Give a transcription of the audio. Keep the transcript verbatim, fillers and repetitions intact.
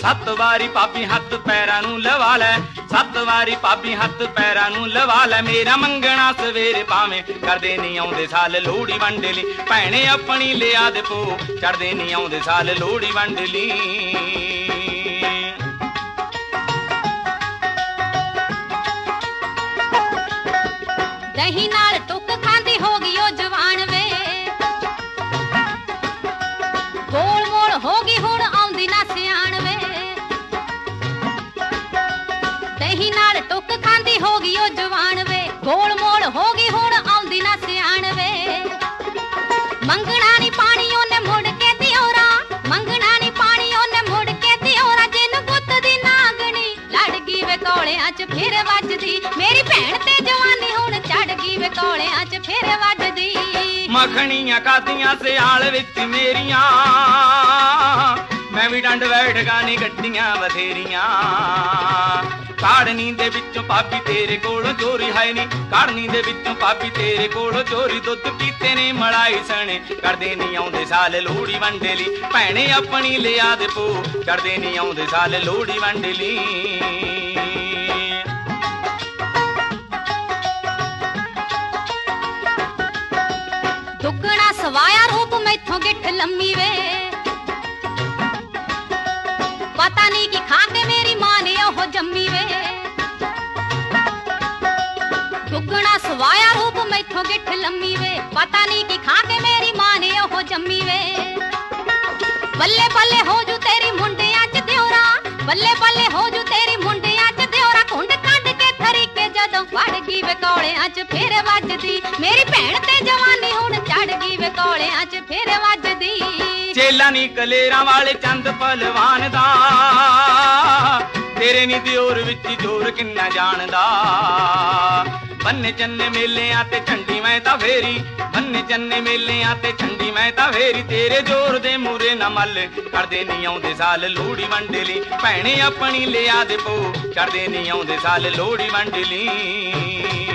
सत वारी भाभी हथ पैरां नूं लवा लै, सत वारी भाभी हथ पैरां नूं लवा लै। मेरा मंगना सवेरे भावें करदे नी आउंदे साल लोहड़ी वंड ली, भैणे अपनी लिया दे पो चढ़दे नी आउंदे साल लोहड़ी वंड ली। दही नाल टुक खांदी हो गई ओ जवान वे, गोल मोल हो गई हुण आउंदी ना सियाण वे। दही नाल टुक खांदी हो गई ओ जवान वे, गोल मोल हो गई हुण आउंदी ना सियाण वे। मंगना नी पानी ओने मुड़ के दियोरा, मंगना नी पानी ओने मुड़ के दियोरा। जिन पुत दी नागणी लड़ गई वे कोलियां च फिर वजदी, मेरी भैण ते जवानी हुण चढ़ गई वे कोलियां च फिर वजदी। मखणियां कादियां सियाल विच मेरियां, मैं भी डंड बैठ गाने गड्डियां बथेरियां। काड़नी दे विचों भाभी तेरे कोलों चोरी है नी, काड़नी दे विचों भाभी तेरे कोलों चोरी। दुध पीते ने मलाई सने करदे नी आउंदे साल लोहड़ी वंड ली, भैणे अपनी लिया दे पो चढ़दे नी आउंदे साल लोहड़ी वंड ली। दुगना सवाया रूप मैथों गिठ लम्मी वे, पता नहीं कि खा के मेरी मां ने ओह जम्मी वे। दुगना सवाया रूप मैथों गिठ लम्मी वे, पता नहीं कि खा के मेरी मां ने ओह जम्मी वे। बल्ले बल्ले हो जू तेरी मुंडियां च दियोरा, बल्ले बल्ले हो जू तेरी मुंडियां च दियोरा। कुंड कढ के थरीके जदों वड़ गई वे कोलियां च फिर वजदी, मेरी भैण ते जवानी हुण चढ़ गई वे कोलियां च फिर वजदी। चेला नी कलेरां वाले चंद पहलवान दा, तेरे नी दियोर विच जोर किन्ना जानदा। बन्ने चन्ने मेलियां ते झंडी मैं तां फेरी, बन्ने चन्ने मेलियां ते झंडी मैं तां फेरी। तेरे जोर दे मूरे ना मल करदे नी आउंदे साल लोहड़ी वंड ली, भैणे अपनी लिया दे पो चढ़दे नी आउंदे साल लोहड़ी वंड ली।